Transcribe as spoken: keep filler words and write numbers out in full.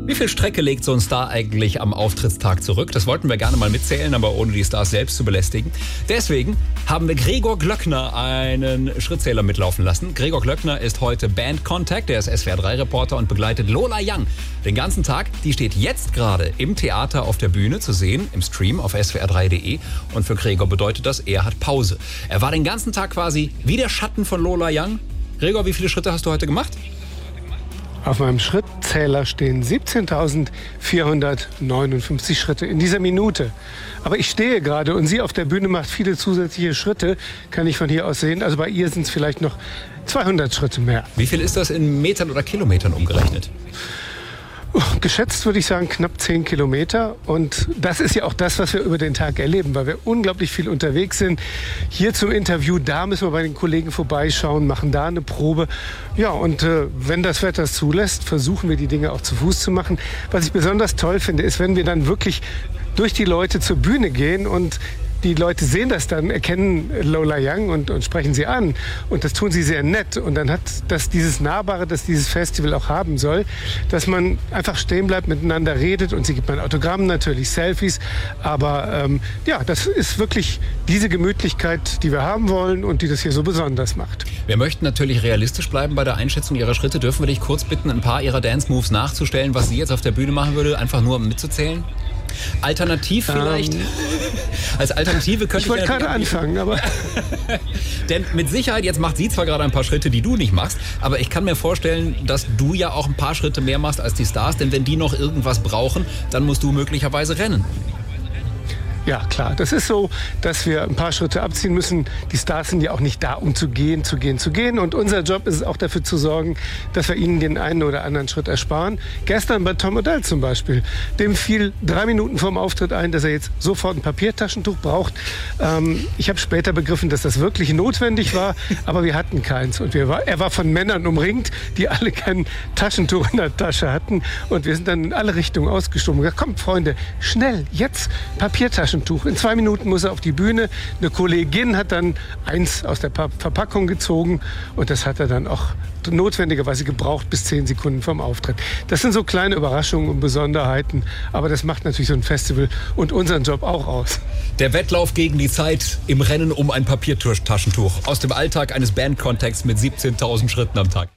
Wie viel Strecke legt so ein Star eigentlich am Auftrittstag zurück? Das wollten wir gerne mal mitzählen, aber ohne die Stars selbst zu belästigen. Deswegen haben wir Gregor Glöckner einen Schrittzähler mitlaufen lassen. Gregor Glöckner ist heute Band Contact, der ist S W R drei Reporter und begleitet Lola Young den ganzen Tag. Die steht jetzt gerade im Theater auf der Bühne zu sehen, im Stream auf S W R drei punkt de. Und für Gregor bedeutet das, er hat Pause. Er war den ganzen Tag quasi wie der Schatten von Lola Young. Gregor, wie viele Schritte hast du heute gemacht? Auf meinem Schrittzähler stehen siebzehntausendvierhundertneunundfünfzig Schritte in dieser Minute. Aber ich stehe gerade und sie auf der Bühne macht viele zusätzliche Schritte, kann ich von hier aus sehen. Also bei ihr sind es vielleicht noch zweihundert Schritte mehr. Wie viel ist das in Metern oder Kilometern umgerechnet? Geschätzt würde ich sagen knapp zehn Kilometer. Und das ist ja auch das, was wir über den Tag erleben, weil wir unglaublich viel unterwegs sind. Hier zum Interview, da müssen wir bei den Kollegen vorbeischauen, machen da eine Probe. Ja, und äh, wenn das Wetter es zulässt, versuchen wir die Dinge auch zu Fuß zu machen. Was ich besonders toll finde, ist, wenn wir dann wirklich durch die Leute zur Bühne gehen und die Leute sehen das dann, erkennen Lola Young und, und sprechen sie an. Und das tun sie sehr nett. Und dann hat das dieses Nahbare, das dieses Festival auch haben soll, dass man einfach stehen bleibt, miteinander redet. Und sie gibt mir ein Autogramm, natürlich Selfies. Aber ähm, ja, das ist wirklich diese Gemütlichkeit, die wir haben wollen und die das hier so besonders macht. Wir möchten natürlich realistisch bleiben bei der Einschätzung ihrer Schritte. Dürfen wir dich kurz bitten, ein paar ihrer Dance-Moves nachzustellen, was sie jetzt auf der Bühne machen würde, einfach nur um mitzuzählen? Alternativ vielleicht? Ähm, Als Alternative könnte ich... Ich wollte gerade anfangen, aber... Denn mit Sicherheit, jetzt macht sie zwar gerade ein paar Schritte, die du nicht machst, aber ich kann mir vorstellen, dass du ja auch ein paar Schritte mehr machst als die Stars, denn wenn die noch irgendwas brauchen, dann musst du möglicherweise rennen. Ja, klar. Das ist so, dass wir ein paar Schritte abziehen müssen. Die Stars sind ja auch nicht da, um zu gehen, zu gehen, zu gehen. Und unser Job ist es auch dafür zu sorgen, dass wir ihnen den einen oder anderen Schritt ersparen. Gestern bei Tom Odell zum Beispiel. Dem fiel drei Minuten vorm Auftritt ein, dass er jetzt sofort ein Papiertaschentuch braucht. Ähm, ich habe später begriffen, dass das wirklich notwendig war, aber wir hatten keins. Und wir war, er war von Männern umringt, die alle kein Taschentuch in der Tasche hatten. Und wir sind dann in alle Richtungen ausgeschoben und gesagt, kommt Freunde, schnell, jetzt Papiertaschentuch. In zwei Minuten muss er auf die Bühne. Eine Kollegin hat dann eins aus der Verpackung gezogen und das hat er dann auch notwendigerweise gebraucht bis zehn Sekunden vom Auftritt. Das sind so kleine Überraschungen und Besonderheiten, aber das macht natürlich so ein Festival und unseren Job auch aus. Der Wettlauf gegen die Zeit im Rennen um ein Papiertaschentuch aus dem Alltag eines Bandcontacts mit siebzehntausend Schritten am Tag.